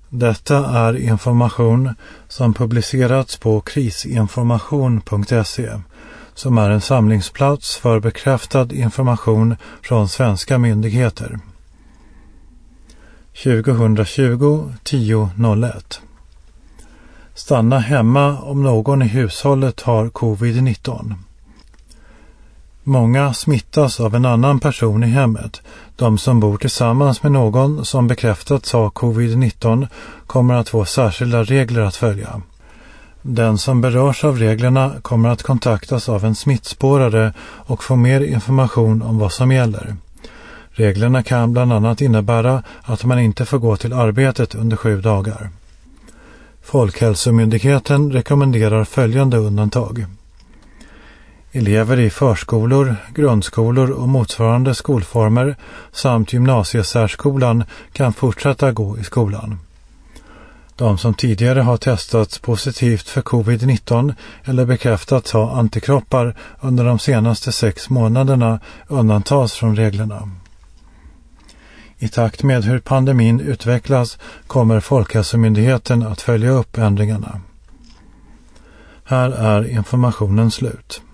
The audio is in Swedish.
Detta är information som publicerats på krisinformation.se, som är en samlingsplats för bekräftad information från svenska myndigheter. 2020 10:01. Stanna hemma om någon i hushållet har covid-19. Många smittas av en annan person i hemmet. De som bor tillsammans med någon som bekräftats ha covid-19 kommer att få särskilda regler att följa. Den som berörs av reglerna kommer att kontaktas av en smittspårare och få mer information om vad som gäller. Reglerna kan bland annat innebära att man inte får gå till arbetet under 7 dagar. Folkhälsomyndigheten rekommenderar följande undantag. Elever i förskolor, grundskolor och motsvarande skolformer samt gymnasiesärskolan kan fortsätta gå i skolan. De som tidigare har testats positivt för covid-19 eller bekräftats ha antikroppar under de senaste 6 månaderna undantas från reglerna. I takt med hur pandemin utvecklas kommer Folkhälsomyndigheten att följa upp ändringarna. Här är informationen slut.